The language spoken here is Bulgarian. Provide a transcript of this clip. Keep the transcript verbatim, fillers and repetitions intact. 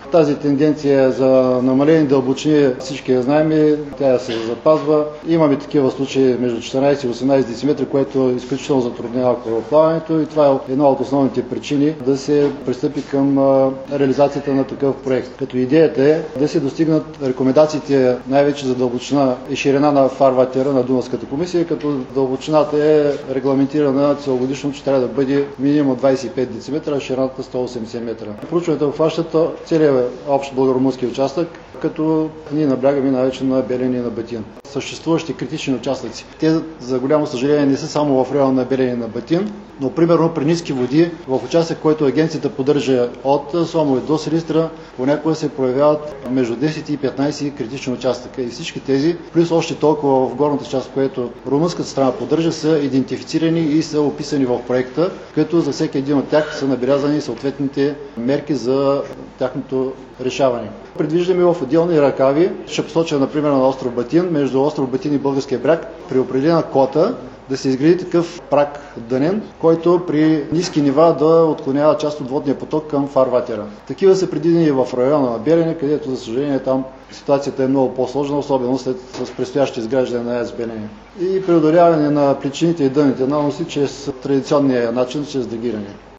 Тази тенденция за намалени дълбочини всички я знаем и тя се запазва. Имаме такива случаи между четиринадесет и осемнадесет дециметра, което изключително затруднява корабоплаването и това е една от основните причини да се пристъпи към реализацията на такъв проект. Като идеята е да се достигнат рекомендациите най-вече за дълбочина и ширина на фарватера на Дунавската комисия, като дълбочината е регламентирана целогодишно, че трябва да бъде минимум двадесет и пет дециметра, а ширината сто и осемдесет метра. Проучването обхващат целият общ българо-румънски участък, като ние наблягаме най-вече на Белене и на Батин. Съществуващи критични участъци. Те, за голямо съжаление, не са само в района на Белене и на Батин, но примерно при ниски води, в участък, който агенцията поддържа от Сомовит до Силистра, понякога се проявяват между десет и петнадесет критични участъка. И всички тези, плюс още толкова в горната част, което румънската страна поддържа, са идентифицирани и са описани в проекта, като за всеки един от тях са набелязани съответните мерки за тяхното решаване. Предвиждаме в отделни ръкави, ще посоча например на остров Батин, между остров Батин и Българския бряг, при определена кота да се изгради такъв прак дънен, който при ниски нива да отклонява част от водния поток към фарватера. Такива са предвидени в района на Белене, където за съжаление там ситуацията е много по-сложна, особено след с предстоящи изграждане на АЕЦ Белене. И преодоляване на причините и дъните наноси чрез традиционния начин, чрез драгиране.